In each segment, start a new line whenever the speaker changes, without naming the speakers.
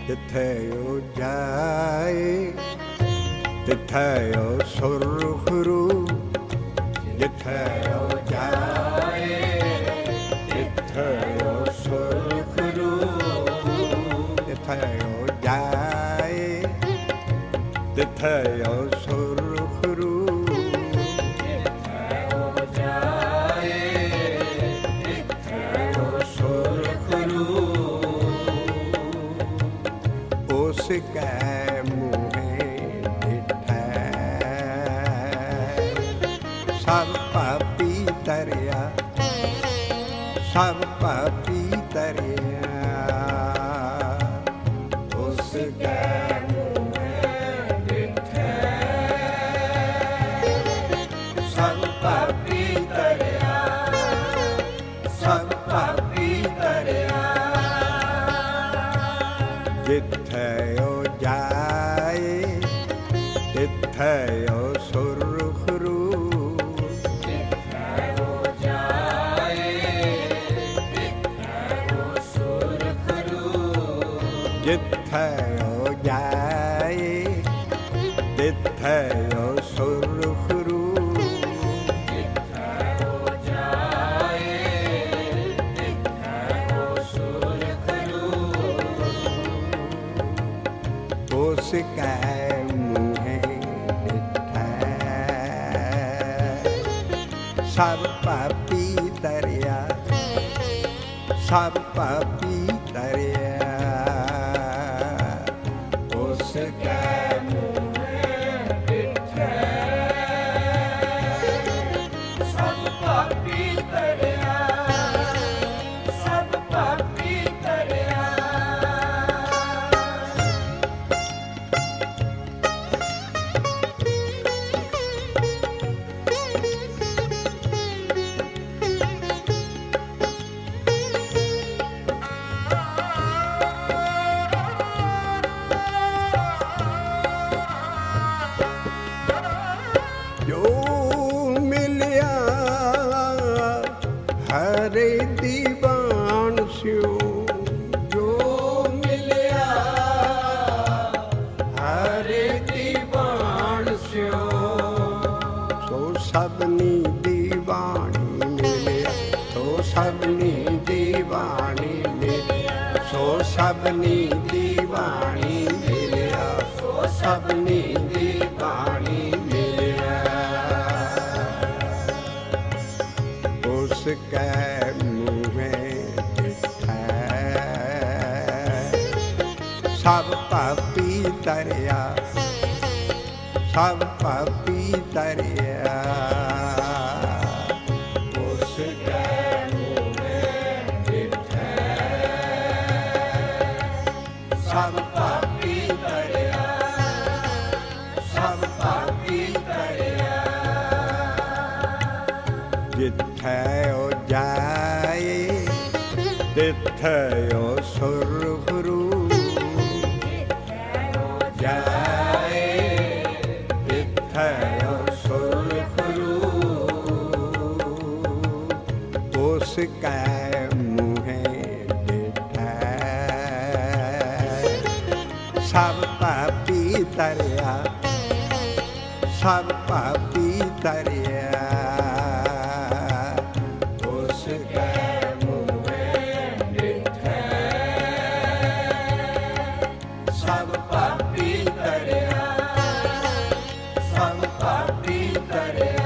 ਜਿੱਥੇ ਉਹ ਜਾਏ ਤਿੱਥੇ ਉਹ ਸੁਰਖਰੂ, ਜਿੱਥੇ ਉਹ ਜਾਏ ਤਿੱਥੇ ਉਹ ਸੁਰਖਰੂ, ਜਿੱਥੇ ਉਹ ਜਾਏ ਤਿੱਥੇ ਉਹ ਸੁਰਖਰੂ, ਜਿੱਥੇ ਉਹ ਜਾਏ ਤਿੱਥੇ ਉਹ ਸੁਰਖਰੂ। ਉਸ ਕੈ ਮੂੰਹੇ ਡਿਠੈ ਸਭ ਪਾਪੀ ਤਰਿਆ, ਸਭ ਪਾਪੀ ਤਰਿਆ। ਉਸ ਕੈ ਮੂੰਹੇ ਡਿਠੈ ਸਭ ਪਾਪੀ ਤਰਿਆ, ਸਭ ਪਾਪੀ ਤਰਿਆ। ਜਿੱਥੇ ਉਹ ਜਾਏ ਤਿੱਥੇ ਉਹ ਸੁਰਖਰੂ, ਜਿੱਥੇ ਉਹ ਜਾਏ ਤਿੱਥੇ ਉਹ ਸੁਰਖਰੂ, ਜਿੱਥੇ ਉਹ ਜਾਏ ਤਿੱਥੇ ਉਹ ਸੁਰਖਰੂ, ਜਿੱਥੇ ਉਹ ਜਾਏ ਤਿੱਥੇ ਉਹ ਸੁਰਖਰੂ। ਉਸ ਕੈ ਮੂੰਹੇ ਡਿਠੈ ਸਭ ਪਾਪੀ ਤਰਿਆ, ਸਭ ਪਾਪੀ ਤਰਿਆ। ਉਸ ਕੈ ਮੂੰਹੇ ਡਿਠੈ ਸਭ ਪਾਪੀ ਤਰਿਆ, ਸਭ ਪਾਪੀ ਤਰਿਆ। ਜੋ ਮਿਲਿਆ ਹਰੇ ਦੀਵਾਨ ਸਿਓ, ਜੋ ਮਿਲਿਆ ਹਰੇ ਦੀਵਾਨ ਸਿਓ, ਸੋ ਸਭਨੀ ਦੀਵਾਨੀ ਮਿਲਿਆ, ਸੋ ਸਭਨੀ ਦੀਵਾਨੀ ਮਿਲਿਆ, ਸੋ ਸਭਨੀ ਦੀਵਾਨੀ ਮਿਲਿਆ, ਸੋ ਸਭਨੀ ਦੀਵਾਨੀ ਮਿਲਿਆ। ਉਸ ਕੈ ਮੂੰਹੇ ਡਿਠੈ ਸਭ ਪਾਪੀ ਤਰਿਆ, ਸਭ ਪਾਪੀ ਤਰਿਆ। ਉਸ ਕੈ ਮੂੰਹੇ ਡਿਠੈ ਸਭ ਪਾਪੀ ਤਰਿਆ, ਸਭ ਪਾਪੀ ਤਰਿਆ। ਜਿੱਥੇ ਉਹ ਜਾਏ ਤਿੱਥੇ ਉਹ ਸੁਰਖਰੂ, ਜਿੱਥੇ ਉਹ ਜਾਏ ਤਿੱਥੇ ਉਹ ਸੁਰਖਰੂ। ਉਸ ਕੈ ਮੂੰਹੇ ਡਿਠੈ ਸਭ ਪਾਪੀ ਤਰਿਆ, ਸਭ ਪਾਪੀ ਤਰਿਆ। ਉਸ ਕੈ ਮੂੰਹੇ ਡਿਠੈ ਸਭ ਪਾਪੀ ਤਰਿਆ, ਸਭ ਪਾਪੀ ਤਰਿਆ।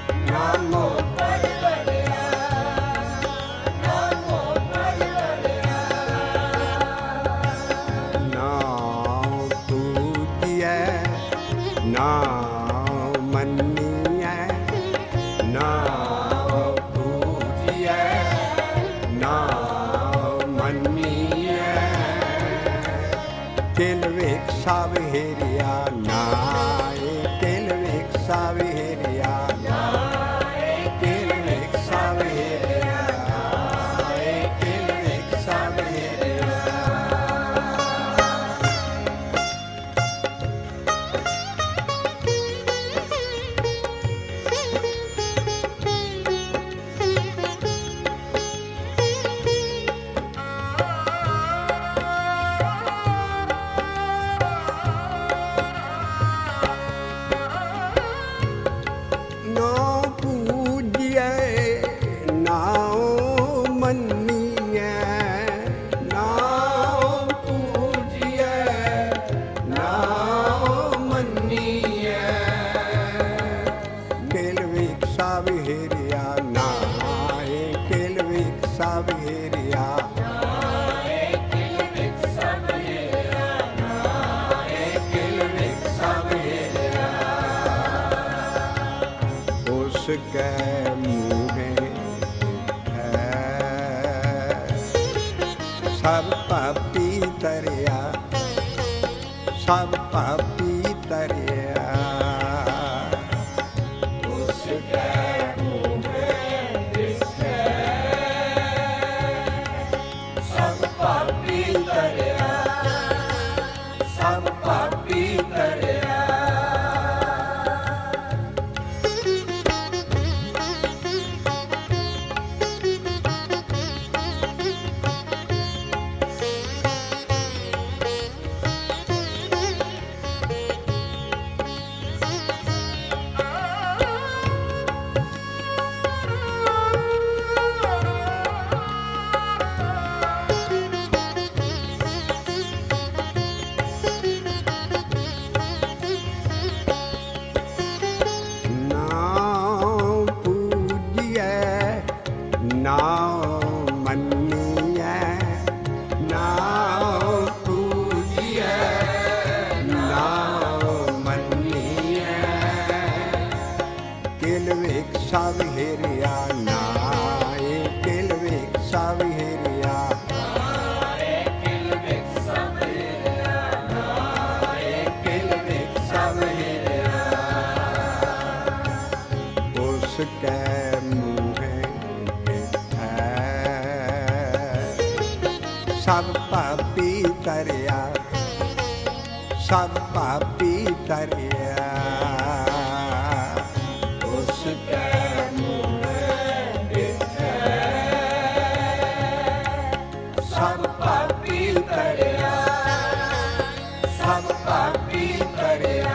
ਨਾਮੋ ਪਰਵਰਿਆ ਨਾਮੋ ਪਰਵਰਿਆ
ਨਾਮ ਪੂਜੀਐ ਨਾਮ ਮੰਨੀਐ ਨਾਮ ਪੂਜੀਐ ਨਾਮ ਮੰਨੀਐ ਤਿਲ ਵੇਖ ਸਭ ਹੇਰਿਆ ਨਾਏ ਤਿਲ ਵੇਖ ਸਭ ਹੇਰਿਆ ਨਾਏ ਤਿਲ ਵੇਖ ਸਭ ਹੇਰਿਆ ਨਾਏ ਤਿਲ ਵੇਖ ਸਭ ਹੇਰਿਆ ਨਾ ਪੂਜੀਐ ਨਾਉ ਮੰਨੀਐ ਨਾਉ ਪੂਜੀਐ ਨਾਉ ਮੰਨੀਐ ਦਿਲ ਵੇਖ ਸਭ ਹੇਰਿਆ ਨਾਏ ਦਿਲ ਵੇਖ ਸਭ ਹੇਰਿਆ
ਨਾਏ ਦਿਲ ਵਿੱਚ ਸਭ ਹੇਰਿਆ ਨਾਏ ਦਿਲ ਵਿੱਚ ਸਭ ਹੇਰਿਆ
ਉਸ ਕੈ ਮੂਹੇ ਹੈ ਸਭ ਪਾਪੀ ਤਰਿਆ ਸਭ ਪਾਪੀ ਤਰਿਆ
ਉਸ ਕੈ ਮੂਹੇ ਦਿਸੈ ਸਭ ਪਾਪੀ ਤਰਿਆ ਸਭ ਪਾਪੀ ਤਰਿਆ
ਨਾਮ ਪੂਜੀਐ ਨਾਮ ਮੰਨੀਐ ਨਾਮ ਪੂਜੀਐ ਨਾਮ ਮੰਨੀਐ ਦਿਲ ਵੇਖ ਸਭ ਹੇਰਿਆ ਨਾਏ ਦਿਲ ਵੇਖ ਸਭ ਹੇਰਿਆ
ਨਾਏ ਦਿਲ ਵਿੱਚ ਸਭ ਹੇਰਿਆ ਨਾਏ ਦਿਲ ਵਿੱਚ ਸਭ ਹੇਰਿਆ
ਉਸ ਕੈ ਮੂਹੇ ਹੈ ਸਭ ਪਾਪੀ ਤਰਿਆ ਸਭ ਪਾਪੀ ਤਰਿਆ
ਉਸ ਕੈ ਮੂਹੇ ਦਿਸੈ ਸਭ ਪਾਪੀ ਤਰਿਆ ਸਭ ਪਾਪੀ ਤਰਿਆ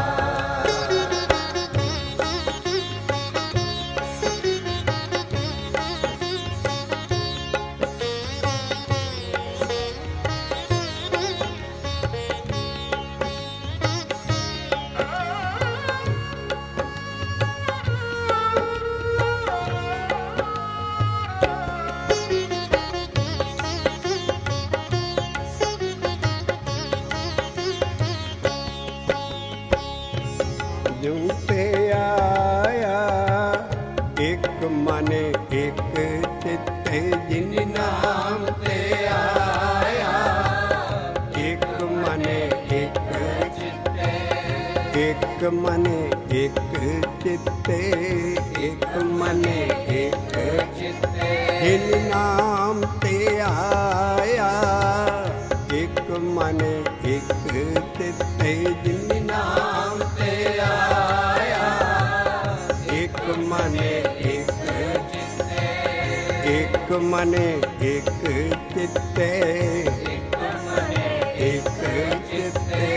ਜੂ ਤੇ ਆਇਆ ਇੱਕ ਮਨ ਇੱਕ ਚਿੱਤੇ ਜਿਨ ਨਾਮ ਤੇ ਆਇਆ ਇੱਕ ਮਨ ਇੱਕ
ਚਿੱਤੇ
ਇੱਕ ਮਨ ਇੱਕ ਚਿੱਤੇ ਇੱਕ ਮਨ ਇੱਕ
ਚਿੱਤੇ
ਜਿਨ ਨਾਮ ਤੇ ਆਇਆ ਇੱਕ ਮਨ ਇੱਕ ਚਿੱਤੇ ਜਿਨ ਨਾਮ ਤੇ ਆਇਆ ਇੱਕ ਮਨ ਇੱਕ
ਚਿੱਤੇ
ਇੱਕ ਮਨ ਇੱਕ ਚਿੱਤੇ
ਇੱਕ ਮਨੇ
ਇੱਕ ਚਿੱਤੇ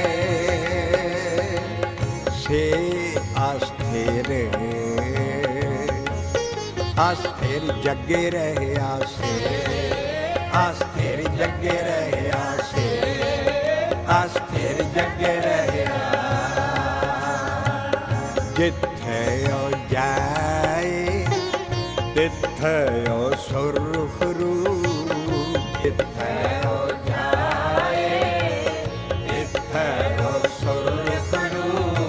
ਸੇ ਆਸਥਿਰ ਆਸਥਿਰ ਜੱਗੇ ਰਹਿਆ ਸੇ ਆਸਥਿਰ ਜੱਗੇ ਰਹਿਆ ਸੇ ਆਸਥਿਰ ਜੱਗੇ ਰਹਿਆ ਜਿੱਥੇ ਉਹ ਜਾ ਜਿੱਥੈ ਓ ਸੁਰਖਰੂ ਜਿੱਥੈ ਓ ਜਾਏ ਜਿੱਥੈ ਓ ਸੁਰਖਰੂ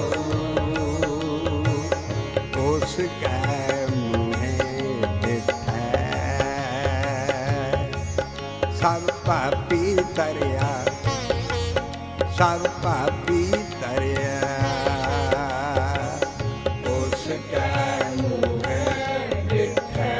ਉਸ ਕੈ ਮੂਹੇ ਡਿਠੈ ਸਭ ਪਾਪੀ ਤਰਿਆ ਸਭ ਪਾਪੀ ਤਰਿਆ ਉਸ ਕੈ ਮੂਹੇ ਡਿਠੈ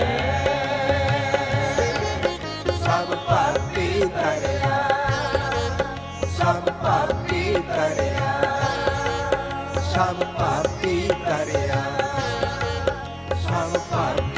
ਸਭ ਪਾਪੀ ਤਰਿਆ ਸਭ ਪਾਪੀ ਤਰਿਆ ਸਭ ਪਾਪੀ ਤਰਿਆ ਸਭ ਪਾਪੀ